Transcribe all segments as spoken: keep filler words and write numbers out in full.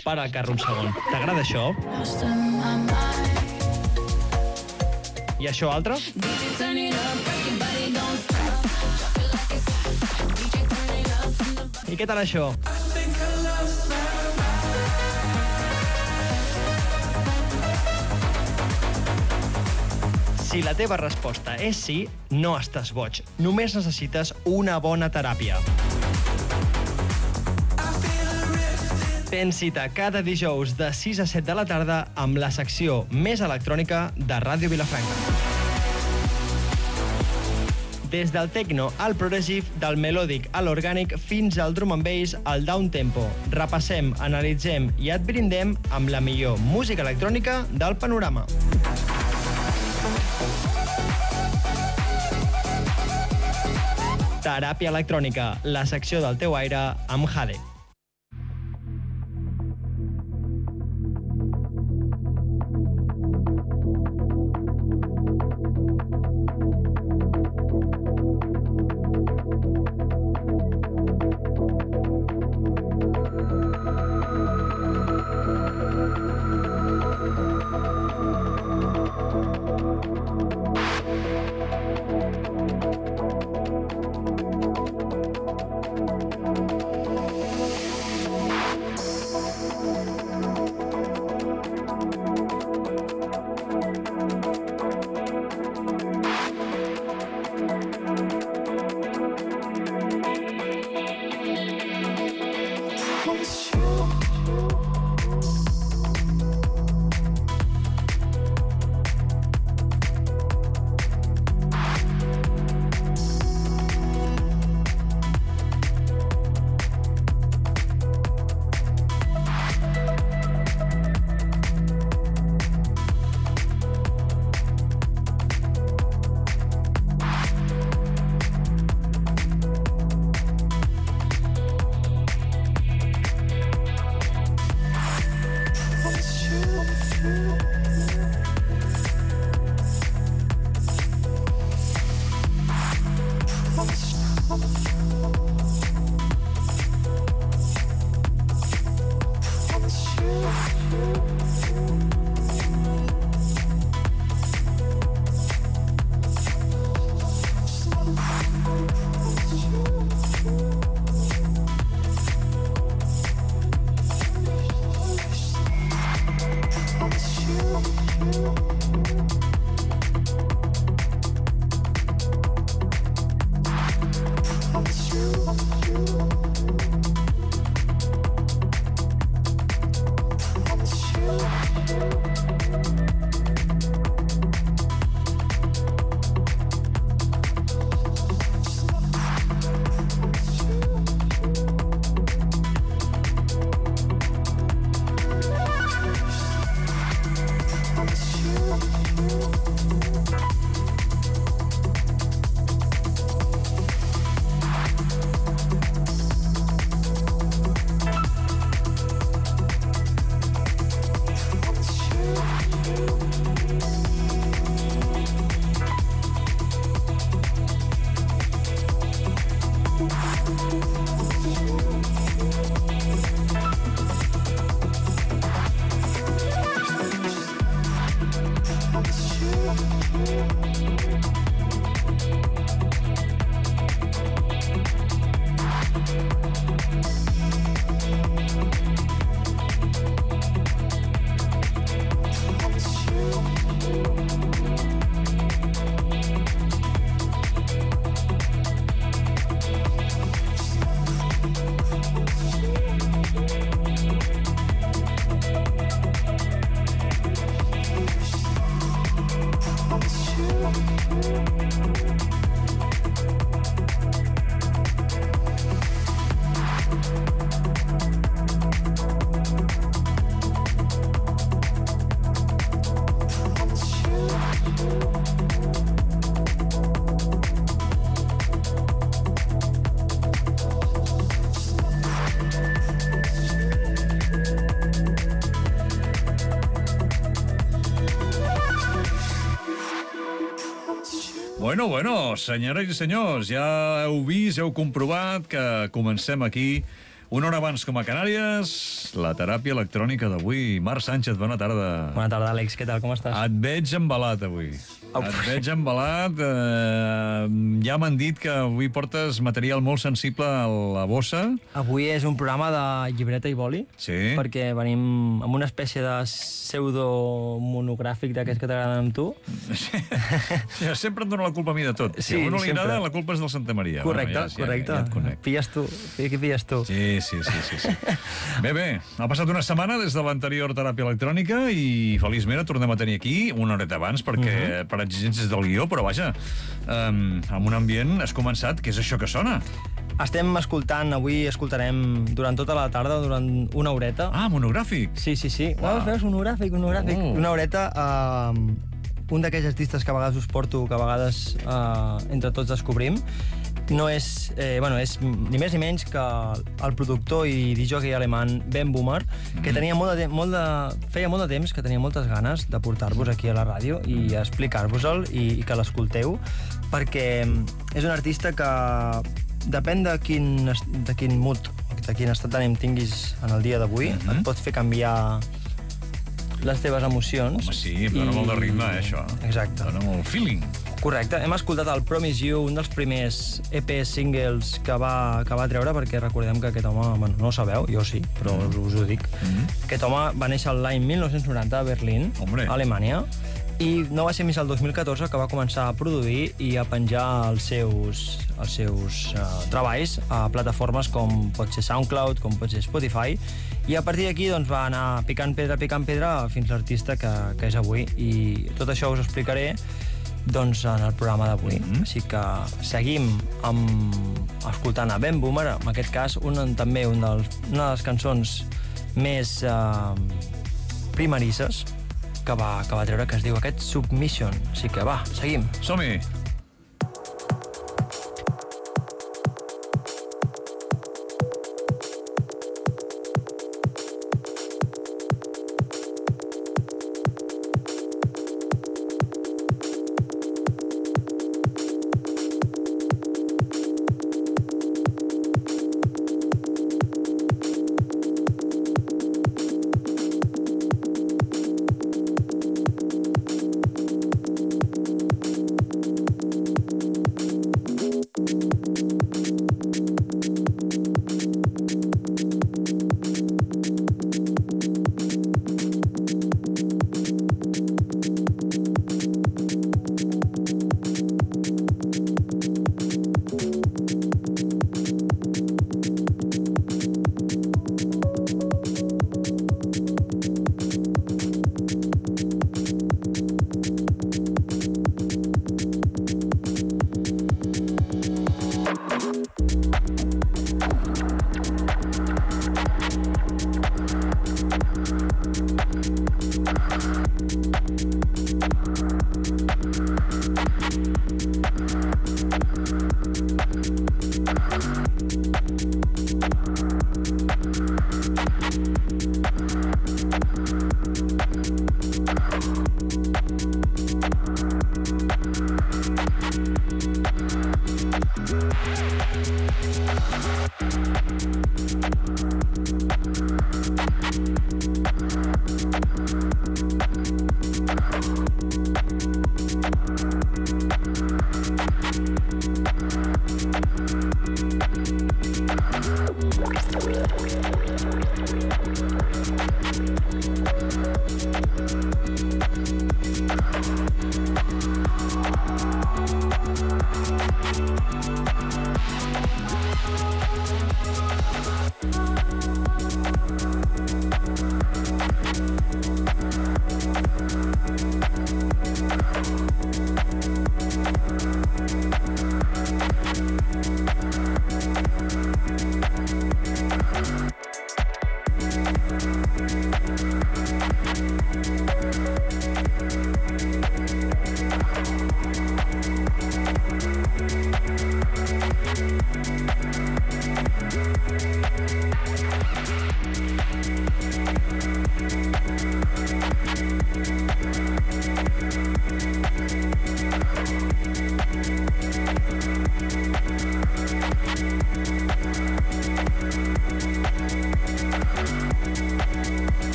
Para el carro un segon. T'agrada això? I això altre? I què tal això? Si la teva resposta és sí, no estàs boig. Només necessites una bona teràpia. Tens cita cada dijous de sis a set de la tarda amb la secció més electrònica de Ràdio Vilafranca. Des del techno al progressive, del melòdic a l'orgànic fins al drum and bass al down tempo. Repassem, analitzem i et brindem amb la millor música electrònica del panorama. Teràpia electrònica, la secció del teu aire amb Jade. Bueno, bueno, senyores i senyors, ja heu vist, heu comprovat que comencem aquí Una hora abans com a Canàries, la teràpia electrònica d'avui. Marc Sánchez, bona tarda. Bona tarda, Àlex. Què tal? Com estàs? Et veig embalat, avui. Au. Et veig embalat. Eh, ja m'han dit que avui portes material molt sensible a la bossa. Avui és un programa de llibreta i boli, Sí. perquè venim amb una espècie de pseudo-monogràfic d'aquests que t'agraden amb tu. Sí, sempre em dona la culpa a mi de tot. Si Sí, a un no li sempre. agrada, la culpa és del Santa Maria. Correcte, Bueno, ja, ja, correcte. Ja et conec. Pilles tu. Qui pilles tu? Sí, sí, sí, sí, sí. Bé, bé, ha passat una setmana des de l'anterior teràpia electrònica i feliçment et tornem a tenir aquí una horeta abans perquè uh -huh. per exigències del guió, però vaja, um, amb un ambient has començat, què és això que sona? Estem escoltant, avui escoltarem durant tota la tarda, durant una horeta. Ah, monogràfic. Sí, sí, sí. Uau. Oh, veus, monogràfic, monogràfic. Oh. Una horeta, eh, un d'aquells artistes que a vegades us porto, que a vegades eh, entre tots descobrim. No és, eh, bueno, és ni més ni menys que el productor i disjockey alemany Ben Boomer, que tenia molt de, molt de, feia molt de temps que tenia moltes ganes de portar-vos aquí a la ràdio i explicar-vos-el i, i que l'escolteu, perquè és un artista que depèn de quin, est- de quin mood, de quin estat d'ànim tinguis en el dia d'avui, Mhm. et pot fer canviar les teves emocions. Home, sí, em dona molt de ritme, eh, això. Exacte. Dona molt feeling. Correcte. Hem escoltat el Promise You, un dels primers E P singles que va, que va treure, perquè recordem que aquest home, bueno, no ho sabeu, jo sí, però Mm. us ho dic. Aquest home va néixer l'any mil nou-cents noranta a Berlín, Hombre. a Alemanya, i no va ser fins al dos mil catorze que va començar a produir i a penjar els seus, els seus uh, treballs a plataformes com pot ser SoundCloud, com pot ser Spotify, i a partir d'aquí doncs, va anar picant pedra, picant pedra fins l'artista que, que és avui. I tot això us explicaré doncs, en el programa d'avui. Mm-hmm. Així que seguim amb, escoltant a Ben Boomer, en aquest cas un, també un dels, una de les cançons més eh, primerisses que va, que va treure, que es diu aquest Submission. Així que va, seguim. Som-hi.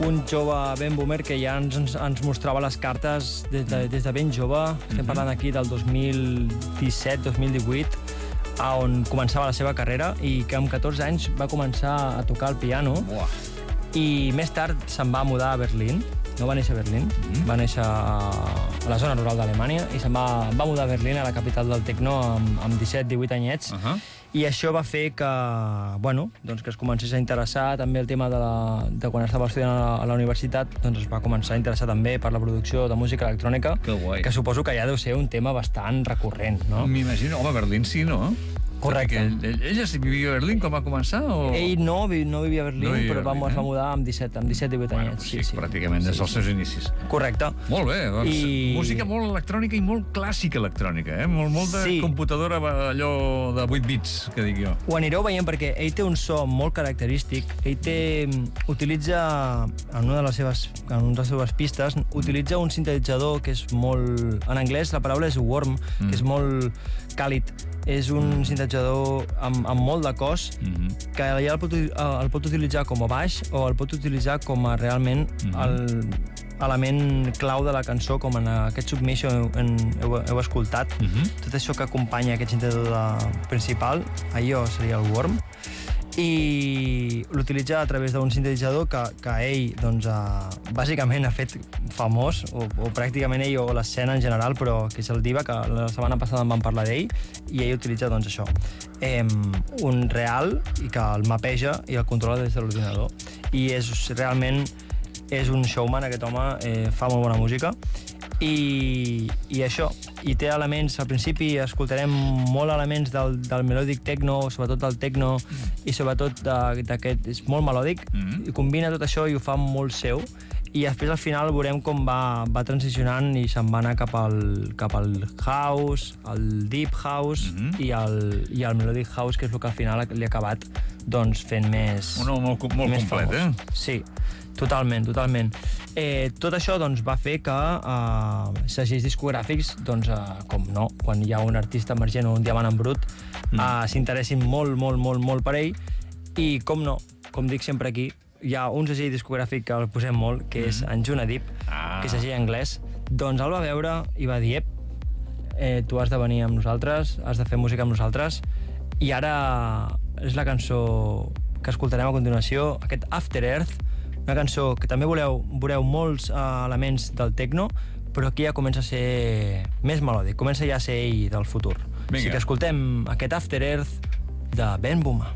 un jove ben boomer que ja ens, ens, ens mostrava les cartes des de, des de ben jove. Estem parlant aquí del dos mil disset dos mil divuit, on començava la seva carrera i que amb catorze anys va començar a tocar el piano. Buah. I més tard se'n va mudar a Berlín. No va néixer a Berlín, mm-hmm. va néixer a la zona rural d'Alemanya i se'n va, va mudar a Berlín, a la capital del tecno, amb, amb disset divuit anyets. Uh-huh. I això va fer que, bueno, doncs que es comencés a interessar també el tema de, la, de quan estava estudiant a la, a la universitat, doncs es va començar a interessar també per la producció de música electrònica, que, que suposo que ja deu ser un tema bastant recurrent, no? M'imagino, home, Berlín sí, no? Correcte. Ell, ell, ella sí vivia a Berlín quan va començar? O... Ell no, no vivia a Berlín, no vivia però va, Berlín, es va mudar amb disset, amb disset divuit bueno, anyets. Sí, sí, pràcticament des dels seus inicis. Correcte. Molt bé, doncs I... música molt electrònica i molt clàssica electrònica, eh? Molt, molt de sí. computadora, allò de vuit bits, que dic jo. Ho anireu veient perquè ell té un so molt característic. Ell té, utilitza, en una de les seves, en una de les seves pistes, utilitza un sintetitzador que és molt... En anglès la paraula és warm, mm. que és molt càlid. És un mm. sintetitzador amb, amb molt de cos, mm-hmm. que ja el pot, el pot utilitzar com a baix o el pot utilitzar com a realment mm-hmm. l'element clau de la cançó, com en aquest Submission en, heu, heu escoltat. Mm-hmm. Tot això que acompanya aquest sintetitzador principal, allò seria el warm, i l'utilitza a través d'un sintetitzador que, que ell, doncs, uh, bàsicament ha fet famós, o, o pràcticament ell o l'escena en general, però que és el Diva, que la setmana passada en vam parlar d'ell, i ell utilitza, doncs, això. Eh, un real, i que el mapeja i el controla des de l'ordinador. I és realment és un showman, aquest home, eh, fa molt bona música. I, i això, i té elements, al principi escoltarem molt elements del, del melodic techno, sobretot del techno, mm. i sobretot d'aquest, és molt melòdic, mm. i combina tot això i ho fa molt seu, i després al final veurem com va, va transicionant i se'n va anar cap al, cap al house, al deep house, mm-hmm. i, el, i el melodic house, que és el que al final li ha acabat doncs, fent més... Un home molt, molt més complet, famós. Eh? Sí. Totalment, totalment. Eh, tot això doncs, va fer que eh, segells discogràfics, doncs, eh, com no, quan hi ha un artista emergent o un diamant en brut, mm. eh, s'interessin molt, molt, molt, molt per ell, i com no, com dic sempre aquí, hi ha un segell discogràfic que el posem molt, que és mm. en Junadip, ah. que és segell anglès, doncs el va veure i va dir, ep, eh, tu has de venir amb nosaltres, has de fer música amb nosaltres, i ara és la cançó que escoltarem a continuació, aquest After Earth, una cançó que també veureu, veureu molts uh, elements del techno, però aquí ja comença a ser més melòdic, comença ja a ser ell del futur. Vinga. Així que escoltem aquest After Earth de Ben Boomer.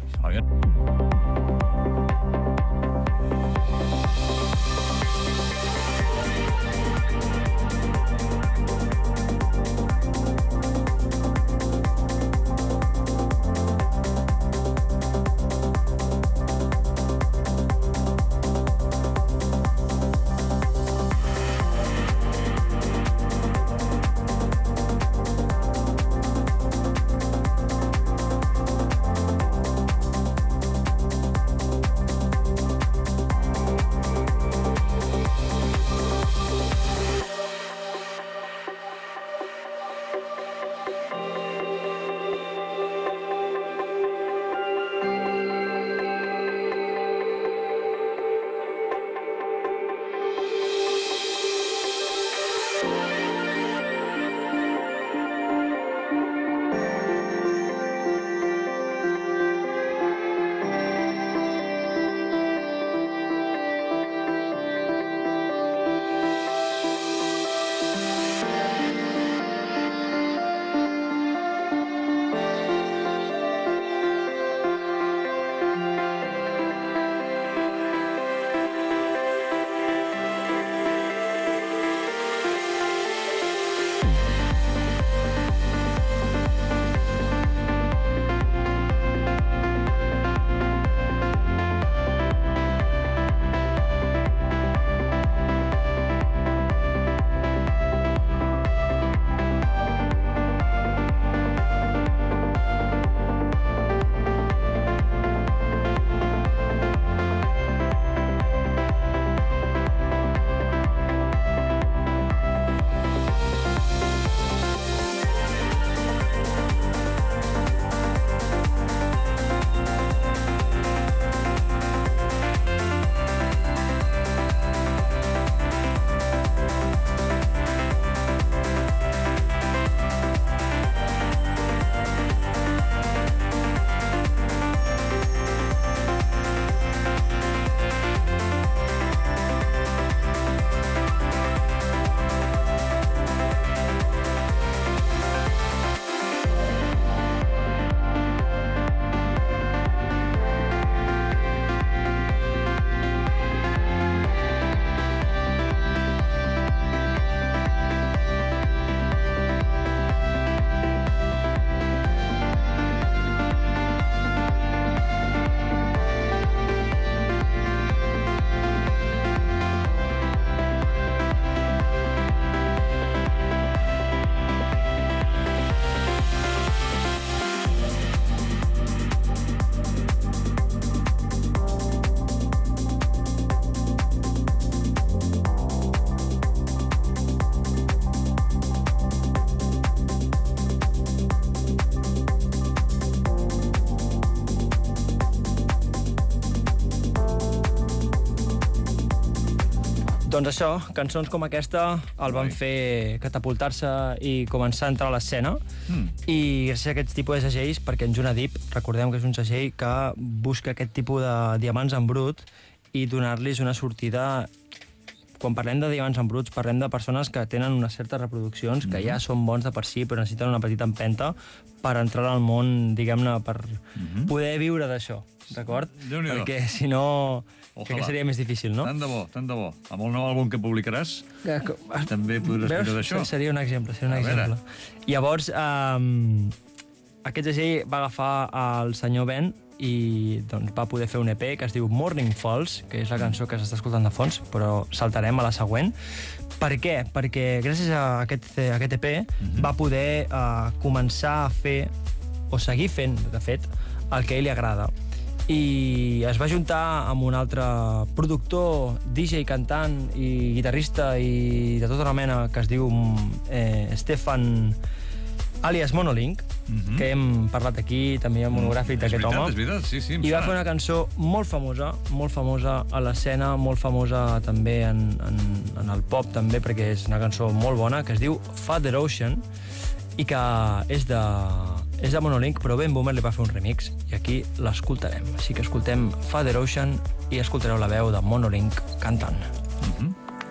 Doncs això, cançons com aquesta el van fer catapultar-se i començar a entrar a l'escena. Mm. I gràcies a aquest tipus de segells, perquè en Juna Deep, recordem que és un segell que busca aquest tipus de diamants en brut i donar-los una sortida. Quan parlem de diamants en bruts, parlem de persones que tenen unes certes reproduccions, que mm-hmm. ja són bons de per si, però necessiten una petita empenta per entrar al món, diguem-ne, per mm-hmm. poder viure d'això, d'acord? Perquè si no, crec que seria més difícil, no? Tant de bo, tant de bo. Amb el nou àlbum que publicaràs, que, que, també podràs viure d'això. Seria un exemple, seria un exemple. Llavors, um, aquest segell va agafar el senyor Ben i doncs, va poder fer un E P que es diu Morning Falls, que és la cançó que s'està escoltant de fons, però saltarem a la següent. Per què? Perquè gràcies a aquest, a aquest E P mm-hmm. va poder uh, començar a fer, o seguir fent, de fet, el que a ell li agrada. I es va juntar amb un altre productor, D J, cantant i guitarrista i de tota una mena que es diu eh, Stefan àlies Monolink, mm-hmm. que hem parlat aquí, també hi ha un monogràfic d'aquest home. És veritat, sí, sí. I va fer una cançó molt famosa, molt famosa a l'escena, molt famosa també en, en, en el pop, també, perquè és una cançó molt bona, que es diu Father Ocean, i que és de, és de Monolink, però Ben Boomer li va fer un remix, i aquí l'escoltarem. Així que escoltem Father Ocean i escoltareu la veu de Monolink cantant. Mm-hmm.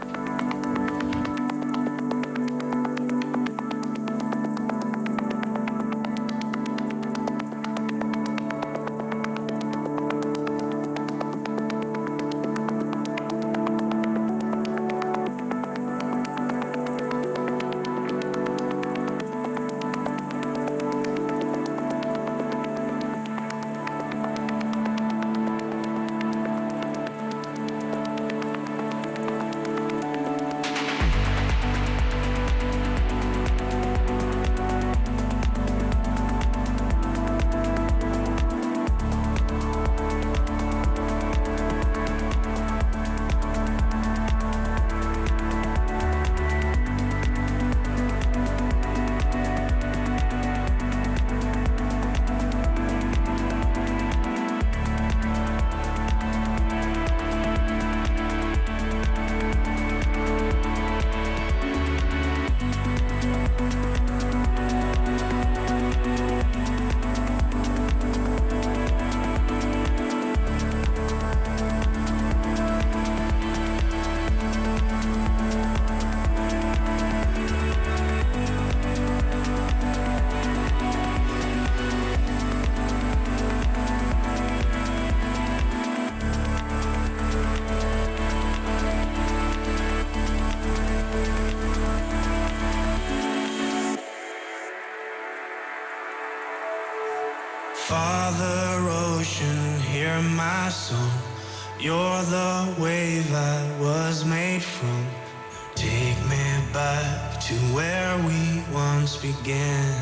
Father Ocean, hear my song. You're the wave I was made from. Take me back to where we once began.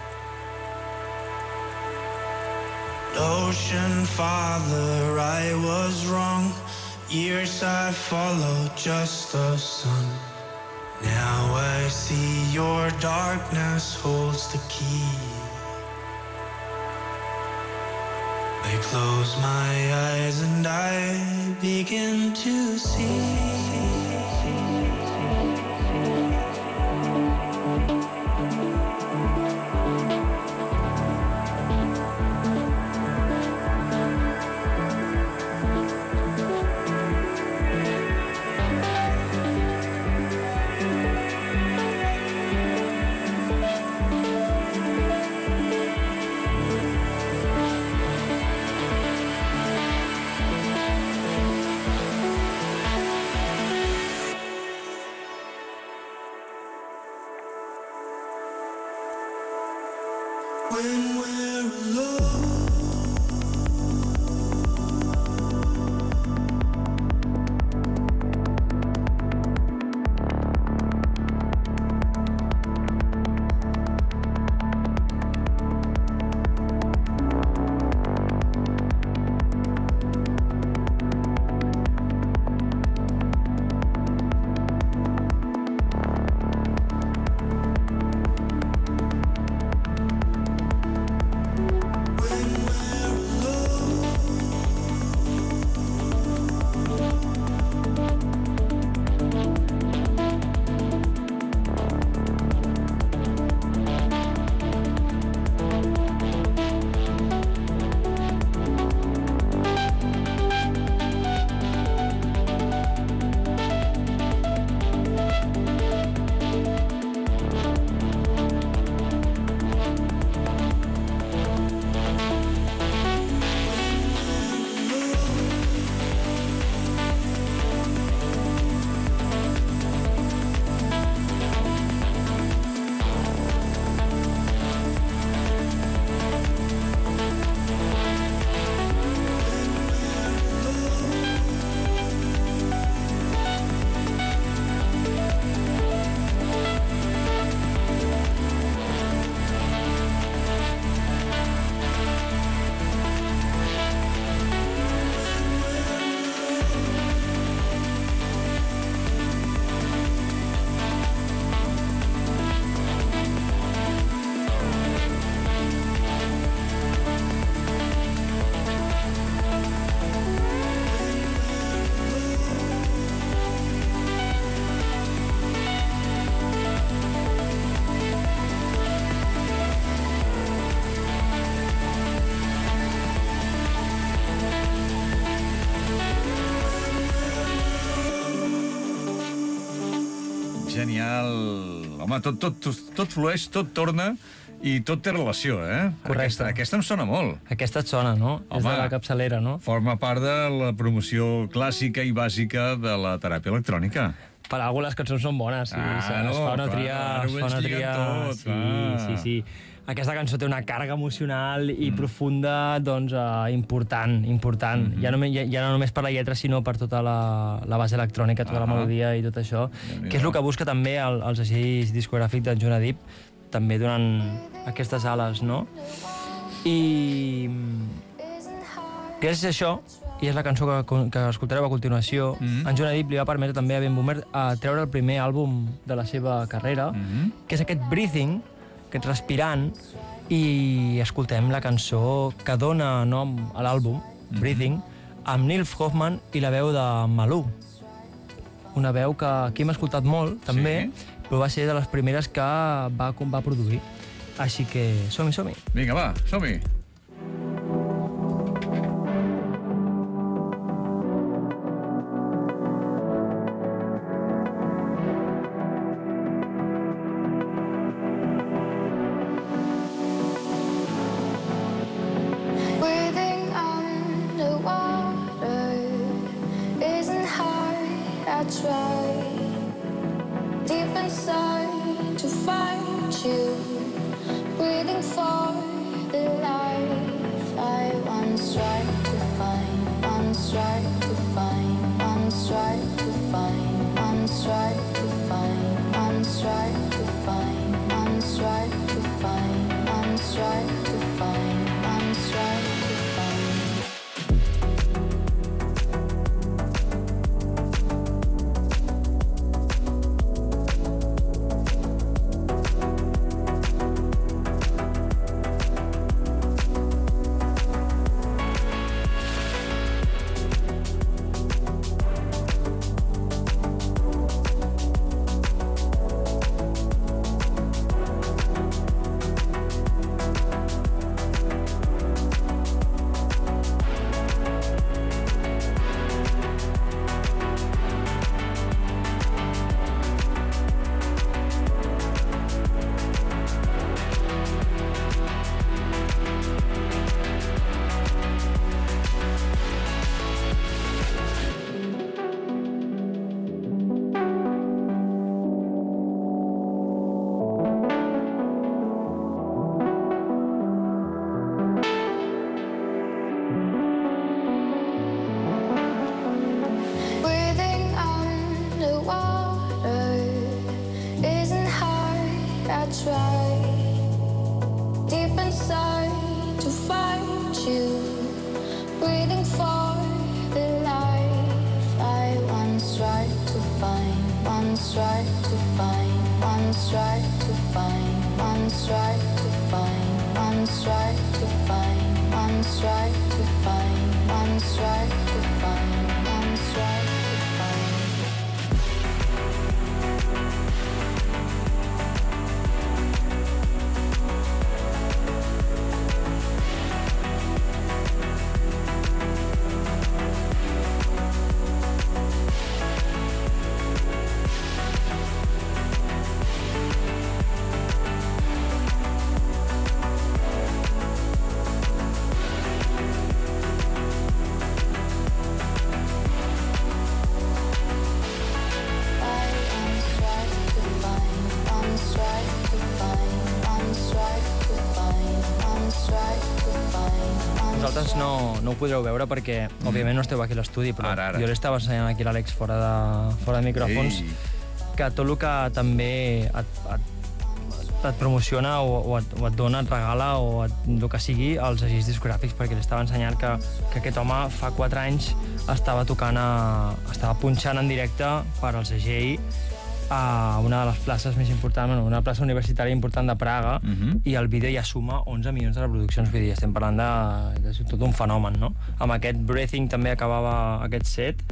Ocean Father, I was wrong. Years I followed just the sun. Now I see your darkness holds the key. I close my eyes and I begin to see. genial. Home, tot, tot, tot, tot flueix, tot torna i tot té relació, eh? Correcte. Aquesta, aquesta em sona molt. Aquesta et sona, no? Home. És de la capçalera, no? Forma part de la promoció clàssica i bàsica de la teràpia electrònica. Per a algú les cançons són bones, sí. Ah, es no, fa una clar, tria... ara ho Es fa una ets tria... lligant tot, sí, clar. sí, sí. Aquesta cançó té una càrrega emocional i mm. profunda, doncs, uh, important, important. Mm -hmm. ja, no, ja, ja no només per la lletra, sinó per tota la, la base electrònica, tota ah, la melodia i tot això, que és el que busca també el, el segell discogràfic d'en Joan Adip, també donant aquestes ales, no? I gràcies a això, i és la cançó que, que escoltareu a continuació, mm-hmm. en Joan Adip li va permetre també a Ben Boomer a treure el primer àlbum de la seva carrera, mm-hmm. que és aquest Breathing, aquest Respirant, i escoltem la cançó que dona nom a l'àlbum, mm-hmm. Breathing, amb Neil Hoffman i la veu de Malú. Una veu que aquí hem escoltat molt, també, sí. però va ser de les primeres que va, va produir. Així que som-hi, som-hi. Vinga, va, som-hi. Vosaltres no, no ho podreu veure perquè, mm. òbviament, no esteu aquí a l'estudi, però ara, ara. jo l'estava ensenyant aquí a l'Àlex fora, de, fora de micròfons, Ei. que tot el que també et, et, et promociona o, o, et, o et dona, et regala o et, el que sigui als segells discogràfics, perquè l'estava ensenyant que, que aquest home fa quatre anys estava tocant, a, estava punxant en directe per al segell a una de les places més importants, bueno, una plaça universitària important de Praga, uh-huh. i el vídeo ja suma onze milions de reproduccions, vull dir, estem parlant de, de tot un fenomen, no? Amb aquest Breathing també acabava aquest set,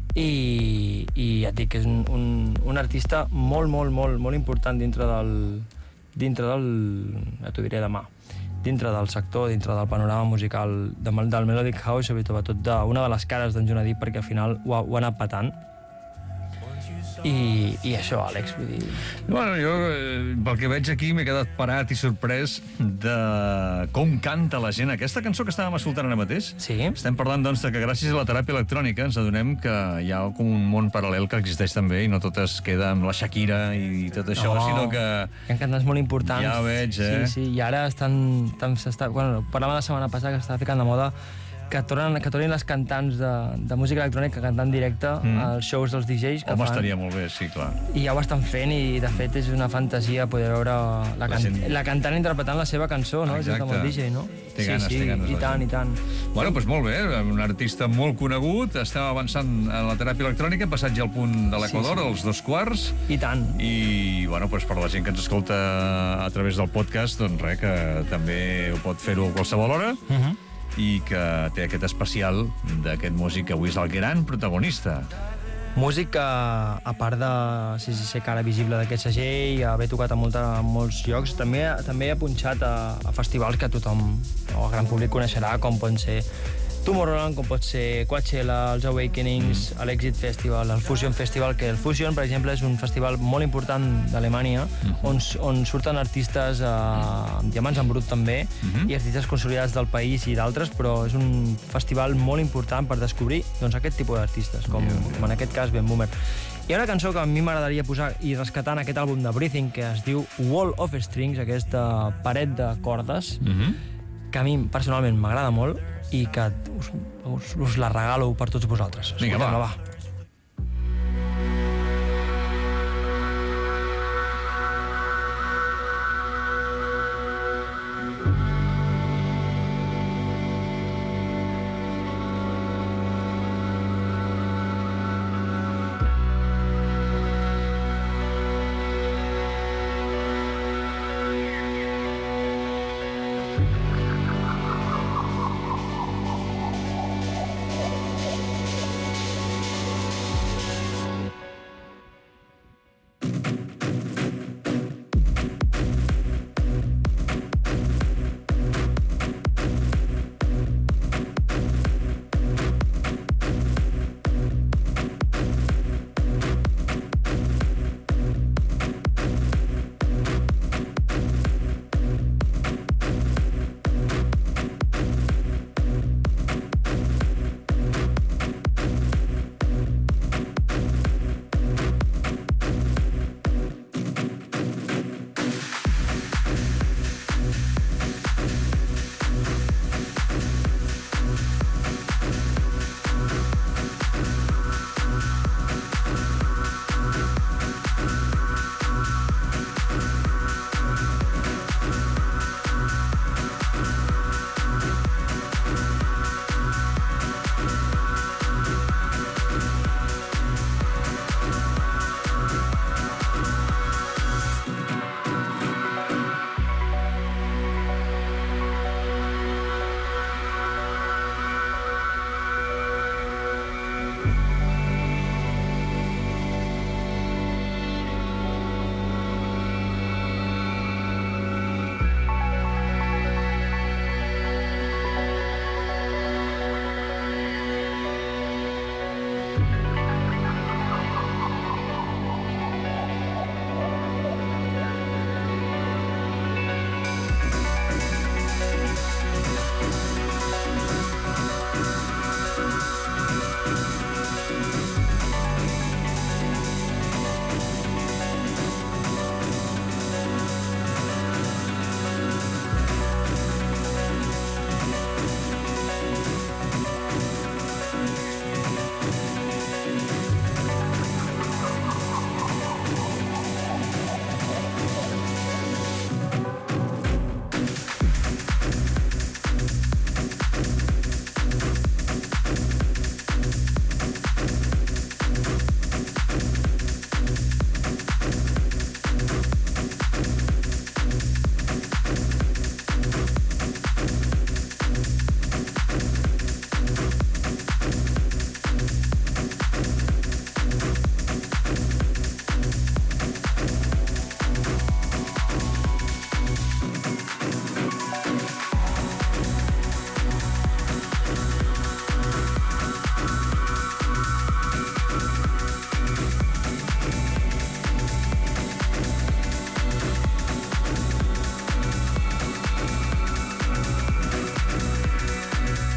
i, i ja et dic que és un, un, un artista molt, molt, molt, molt important dintre del, dintre del, ja t'ho diré demà, dintre del sector, dintre del panorama musical de, del Melodic House, sobretot d'una de les cares d'en Joan Adip, perquè al final ho ha, ho ha anat patant. I, i això, Àlex, vull dir... Bueno, jo, eh, pel que veig aquí, m'he quedat parat i sorprès de com canta la gent. Aquesta cançó que estàvem escoltant ara mateix, Sí. estem parlant, doncs, de que gràcies a la teràpia electrònica ens adonem que hi ha com un món paral·lel que existeix també i no tot es queda amb la Shakira i tot això, No, sinó que... Hi ha cantants molt importants. Ja veig, eh? Sí, sí, i ara estan... estan s'està, bueno, parlàvem la setmana passada que s'estava ficant de moda que tornen, que tornin les cantants de, de música electrònica a cantar en directe mm. als shows dels D Js que Home, fan. estaria molt bé, sí, clar. I ja ho estan fent i, de fet, és una fantasia poder veure la, La can... gent- la cantant interpretant la seva cançó, no? Exacte. Just amb el D J, no? Té ganes, sí, sí, té ganes, i la tant, gent. i tant. Bueno, doncs molt bé, un artista molt conegut, estem avançant en la teràpia electrònica, passat ja al punt de l'Equador, Sí, sí. als dos quarts, I tant. i, bueno, doncs per la gent que ens escolta a través del podcast, doncs res, que també ho pot fer-ho a qualsevol hora, Uh -huh. i que té aquest especial d'aquest músic que avui és el gran protagonista. Músic que, a part de sí, sí, ser cara visible d'aquest segell i haver tocat a, molta, a molts llocs, també, també ha punxat a, a festivals que tothom, o el gran públic, coneixerà, com poden ser Tomorrowland, com pot ser Coachella, els Awakenings, mm. l'Exit Festival, el Fusion Festival, que el Fusion, per exemple, és un festival molt important d'Alemanya, mm-hmm. on, on surten artistes eh, amb diamants en brut també, mm-hmm. i artistes consolidats del país i d'altres, però és un festival molt important per descobrir doncs, aquest tipus d'artistes, com, yeah, yeah. com en aquest cas Ben Boomer. Hi ha una cançó que a mi m'agradaria posar i rescatar en aquest àlbum de Breathing, que es diu Wall of Strings, aquesta paret de cordes, Mm-hmm. que a mi personalment m'agrada molt i que us, us, us la regalo per tots vosaltres. Vinga, va. Escoltem-la, va.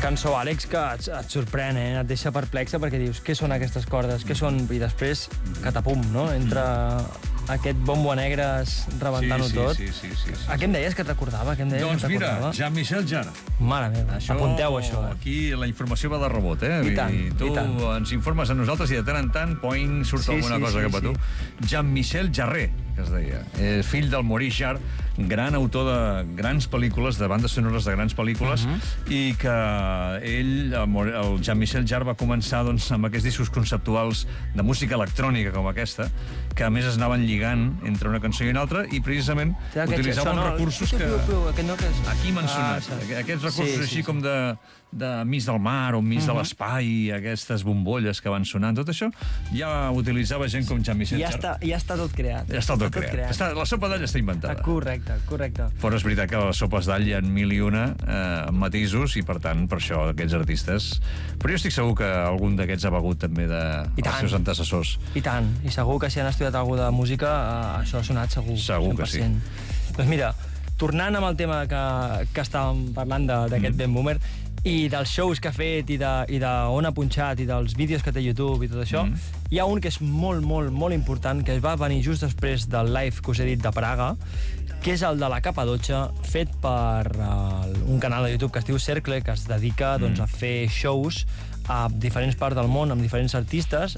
cançó, Àlex, que et, et sorprèn, eh? Et deixa perplexa perquè dius, què són aquestes cordes? Què són? I després, catapum, no? Entra aquest bombo a negres rebentant-ho Sí, sí, tot. sí, sí, sí, sí. A què em deies que t'acordava? Què em deies Doncs que mira, t'acordava? Jean-Michel Jarre. Mare meva, Això, apunteu això. Eh? Aquí la informació va de rebot, eh? I tant, Vull dir, tu i tant. ens informes a nosaltres i de tant en tant, poing, surt Sí, alguna sí, cosa sí, cap a sí. tu. Jean-Michel Jarre, que es deia. Eh, fill del Maurice Jarre, gran autor de grans pel·lícules, de bandes sonores de grans pel·lícules, Mhm. uh -huh. i que ell, el, Maur- el Jean-Michel Jarre, va començar doncs, amb aquests discos conceptuals de música electrònica com aquesta, que a més es anaven lligant entre una cançó i una altra, i precisament Sí, aquest- utilitzaven això no, recursos piu, que... piu, piu, aquest no, que és... Aquí m'han Ah, sonat. sí. Aquests recursos Sí, sí, així sí. com de, de mig del mar o mig Mhm. de l'espai, aquestes bombolles que van sonant, tot això, ja utilitzava gent com Jean-Michel Ja Jarre. està, ja està tot creat. Ja està tot creat. Està, la sopa d'all està inventada. Ah, correcte, correcte. Però és veritat que a les sopes d'all hi ha mil i una eh, matisos i, per tant, per això aquests artistes... Però jo estic segur que algun d'aquests ha begut també de, I dels tant. seus antecessors. I tant, i segur que si han estudiat alguna de música, eh, això ha sonat segur. Segur que sí. cent per cent. Doncs mira, tornant amb el tema que, que estàvem parlant de- d'aquest mm. Ben Boomer, i dels shows que ha fet, i de, i de on ha punxat, i dels vídeos que té a YouTube i tot això, Mm. hi ha un que és molt, molt, molt important, que va venir just després del live que us he dit de Praga, que és el de la Capadotxa, fet per uh, un canal de YouTube que es diu Cercle, que es dedica doncs, a fer shows a diferents parts del món, amb diferents artistes,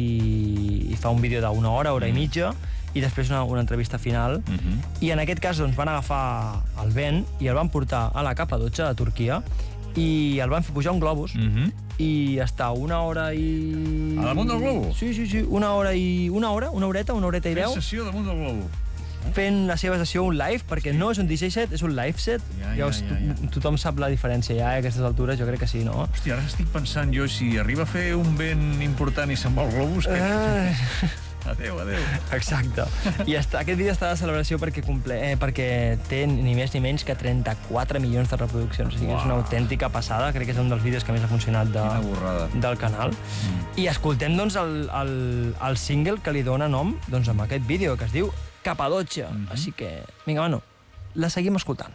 i, i fa un vídeo d'una hora, hora i mitja, i després una, una entrevista final. Mhm. I en aquest cas doncs, van agafar el Ben i el van portar a la Capadotxa, a Turquia, i el van fer pujar un globus, Mhm. i està una hora i... A damunt del globus? Sí, sí, sí, una hora i... Una hora, una horeta, una horeta i Fent deu, sessió damunt del globo. fent la seva sessió un live, perquè no és un D J set, és un live set. Ja, ja, Llavors, ja, ja. to- tothom sap la diferència ja, a aquestes altures, jo crec que sí, no? Hòstia, ara estic pensant jo, si arriba a fer un vent important i se'n va el globus, que... Eh, Adéu, adéu. Exacte. I està, aquest vídeo està de celebració perquè, comple eh, perquè té ni més ni menys que trenta-quatre milions de reproduccions. O sigui, Uau. és una autèntica passada. Crec que és un dels vídeos que més ha funcionat de, Quina borrada. del canal. Mm. I escoltem doncs, el, el, el single que li dona nom doncs, amb aquest vídeo, que es diu Capadotxa. Mm -hmm. Així que, vinga, bueno, la seguim escoltant.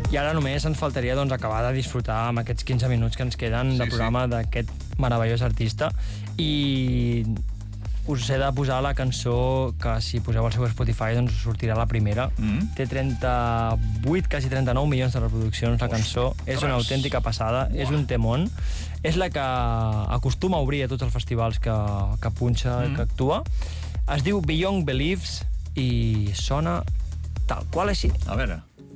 I ara només ens faltaria doncs, acabar de disfrutar amb aquests quinze minuts que ens queden Sí, de programa sí. d'aquest meravellós artista. I us he de posar la cançó que, si poseu al seu Spotify, doncs us sortirà la primera. Mm. Té trenta-vuit, quasi trenta-nou milions de reproduccions, la cançó. És una autèntica passada, Uah. és un temón. És la que acostuma a obrir a tots els festivals que, que punxa, mm. que actua. Es diu Beyond Beliefs i sona tal qual així. A veure.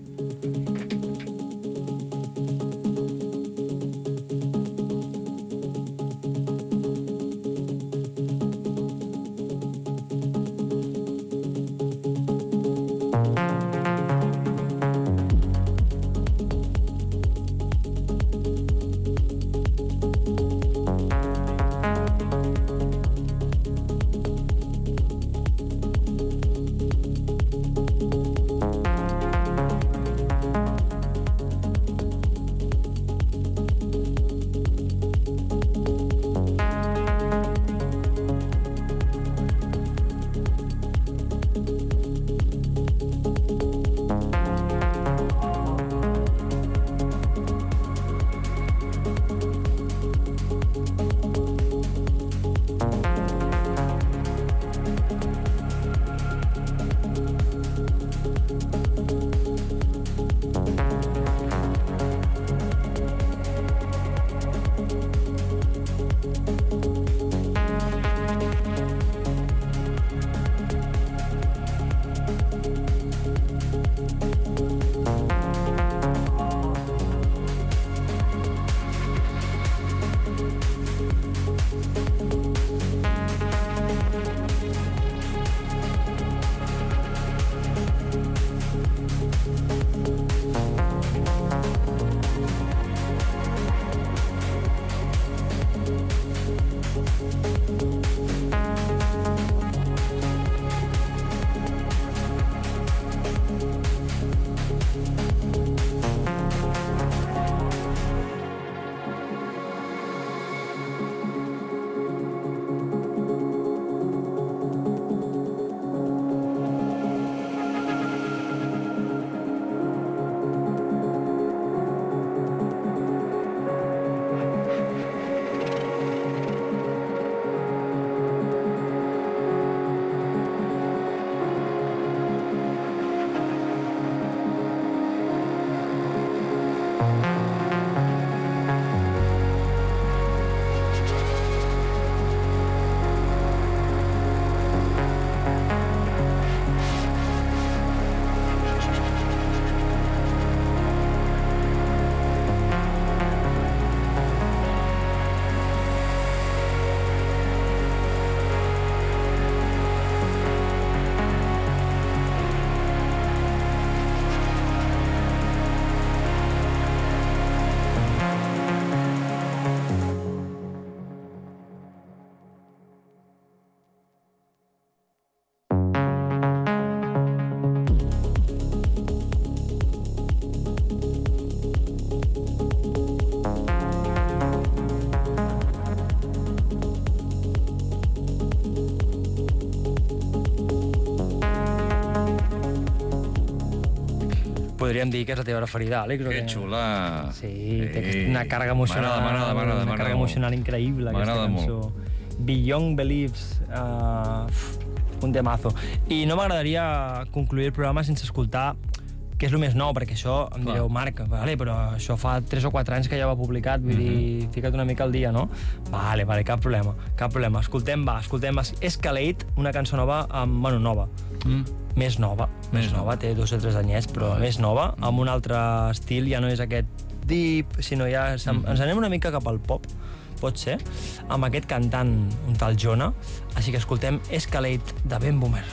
podríem dir que és la teva preferida, Àlex. Que xula. Sí, té una càrrega emocional. M'agrada, m'agrada, una càrrega emocional increïble, aquesta cançó. Beyond Beliefs, uh, un temazo. I no m'agradaria concluir el programa sense escoltar que és el més nou, perquè això, em direu, Marc, vale, però això fa tres o quatre anys que ja va publicat, vull mm-hmm. dir, fica't una mica al dia, no? Vale, vale, cap problema, cap problema. Escoltem, va, escoltem Escalate, una cançó nova, amb, bueno, nova, mm. més nova, més, més nova, té dos o tres anyets, però vale. Més nova, amb un altre estil, ja no és aquest deep, sinó ja mm-hmm. ens anem una mica cap al pop, pot ser, amb aquest cantant, un tal Jonah, així que escoltem Escalate de Ben Boomer.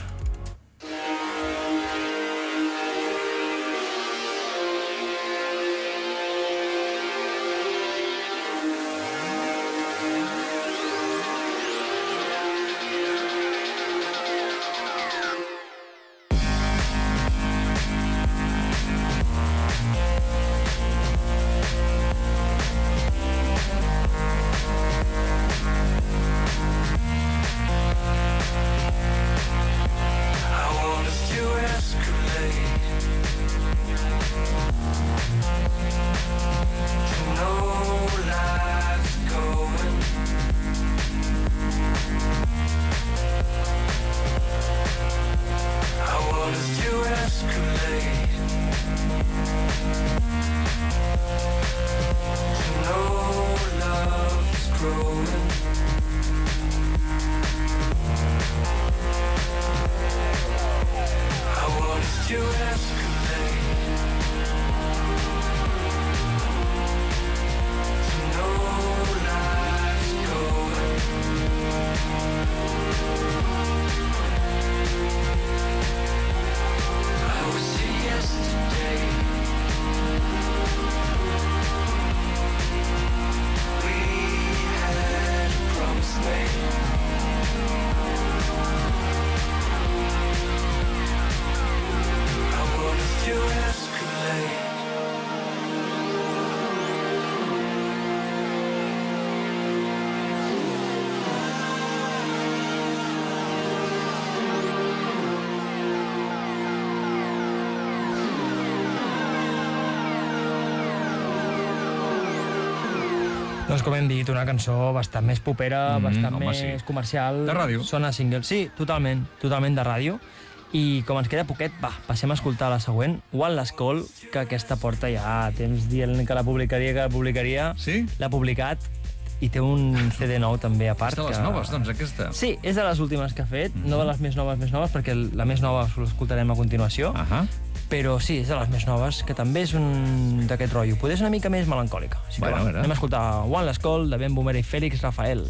Doncs com hem dit, una cançó bastant més popera, Mm, bastant home, més sí. comercial. De ràdio. Sona single. Sí, totalment, totalment de ràdio. I com ens queda poquet, va, passem a escoltar la següent, One Last Call, que aquesta porta ja temps dient que la publicaria, que la publicaria. Sí? L'ha publicat i té un C D nou també a part. És de les que... noves, doncs, aquesta. Sí, és de les últimes que ha fet, no de les més noves, més noves, perquè la més nova l'escoltarem a continuació. Ahà. Però sí, és de les més noves, que també és un d'aquest rotllo. Potser és una mica més melancòlica. Així que Bueno, va, a veure. anem a escoltar One Last Call de Ben Boomer i Félix Rafael.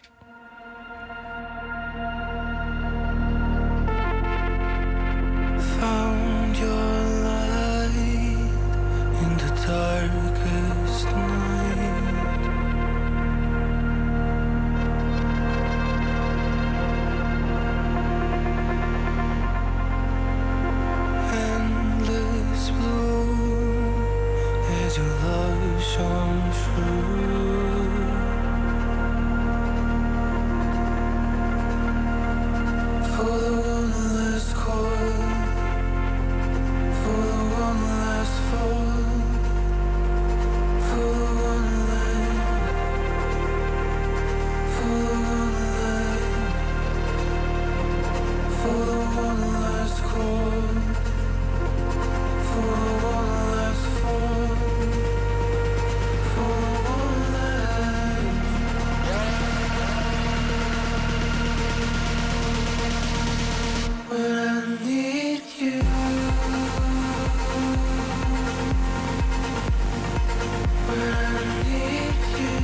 Found your light in the darkest night. Endless blue as your love shone through. For the one last call, for the one last fall, for the one last, for the one last, for the one last call, for the one last fall, for the one last. When I need you, when I need you,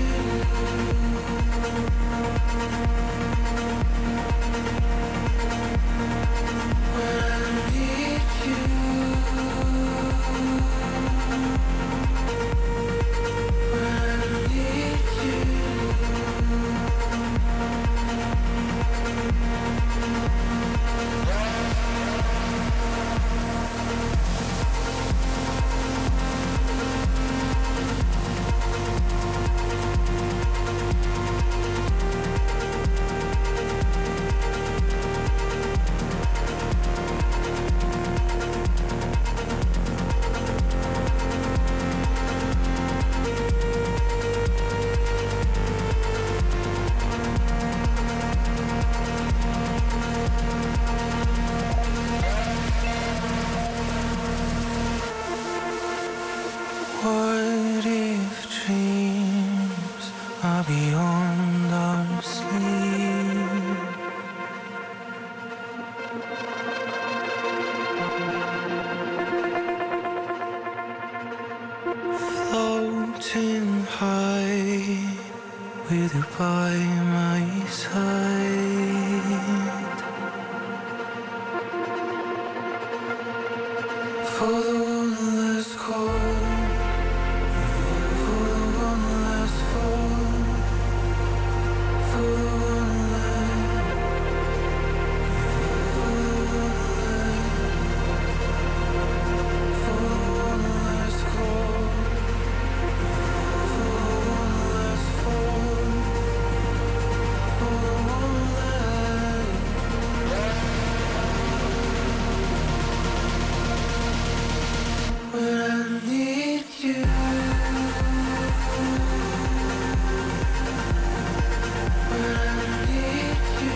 when I need you, when I need you. What if dreams are beyond our sleep? Floating high with you by my side. For the one last call, for the one last fall, for the one last, for the one last, for the one last call, for the one last fall, for the one last. When I need you, when I need you.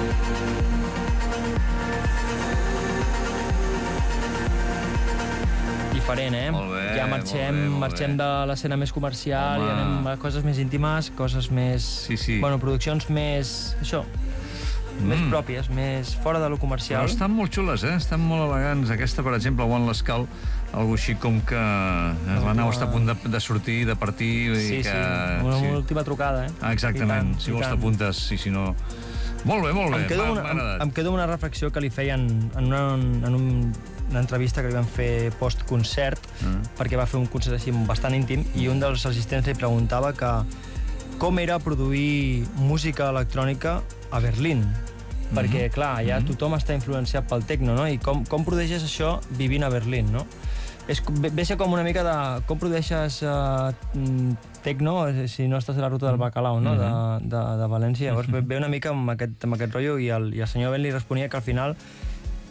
Diferent, eh? Molt bé, ja marxem, molt bé, molt marxem bé. de l'escena més comercial Home. i anem a coses més íntimes, coses més... Sí, sí. Bueno, produccions més... Això, més Mm. pròpies, més fora de lo Però comercial. estan molt xules, eh? Estan molt elegants. Aquesta, per exemple, One Last Call, algo així com que la nau està a punt de, de sortir, de partir... vull dir Sí, que, sí, una sí. última trucada, eh? Ah, exactament, I tant, si i vols tant. t'apuntes, sí, si no... Molt bé, molt bé, Em quedo, m'ha una, m'ha em, agradat. em quedo una reflexió que li feien en una, en un, una entrevista que li van fer post-concert, Mm. perquè va fer un concert així bastant íntim, i un dels assistents li preguntava que com era produir música electrònica a Berlín. Perquè, clar, allà Mhm. tothom està influenciat pel techno, no? I com, com produeixes això vivint a Berlín, no? És, ve, ve a ser com una mica de com produeixes uh, techno si no estàs a la ruta del Bacalao, no? de, de, de València. Llavors ve, ve una mica amb aquest, amb aquest rotllo i el, i el senyor Ben li responia que al final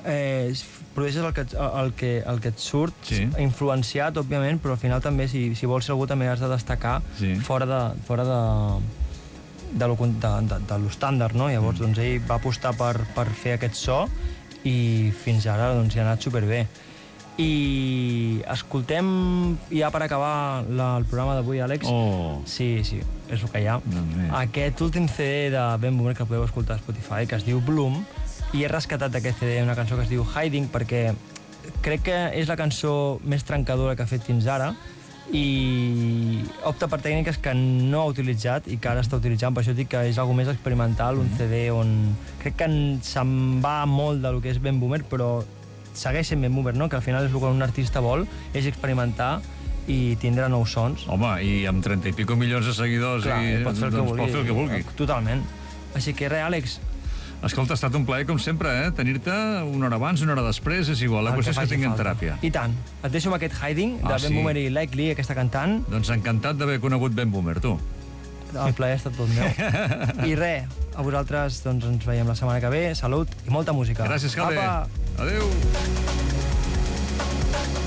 eh, produeixes el que, et- el que, el que et surt, Sí. influenciat, òbviament, però al final també, si, si vols ser algú, també has de destacar Sí. fora de, fora de, de, lo, con- de, de, de l'estàndard, no? Llavors, Mm. doncs, ell va apostar per, per fer aquest so i fins ara doncs, hi ha anat superbé. I escoltem, ja per acabar la, el programa d'avui, Àlex, Oh, sí, sí, és el que hi ha. Doncs bé. Aquest últim C D de Ben Boomer que podeu escoltar a Spotify, que es diu Bloom, i he rescatat d'aquest C D una cançó que es diu Hiding, perquè crec que és la cançó més trencadora que ha fet fins ara, i opta per tècniques que no ha utilitzat i que ara està utilitzant, per això dic que és algo més experimental, un C D on crec que en- se'n va molt del que és Ben Boomer, però segueix sent Ben Boomer, no? Que al final és el que un artista vol, és experimentar i tindre nous sons. home, i amb trenta i pico milions de seguidors Clar, i, pot fer el que doncs vulgui. pot fer el que vulgui. Totalment. Així que res, Àlex, Escolta, ha estat un plaer, com sempre, eh? Tenir-te una hora abans, una hora després, és igual. La el qüestió és que faci tinguem falta. teràpia. I tant. Et deixo amb aquest Hiding, de Ah, Ben sí? Boomer i Likely, aquesta cantant. Doncs encantat d'haver conegut Ben Boomer, tu. El plaer ha estat tot meu. I res, a vosaltres doncs, ens veiem la setmana que ve. Salut i molta música. Gràcies, Calde. Apa! Adéu.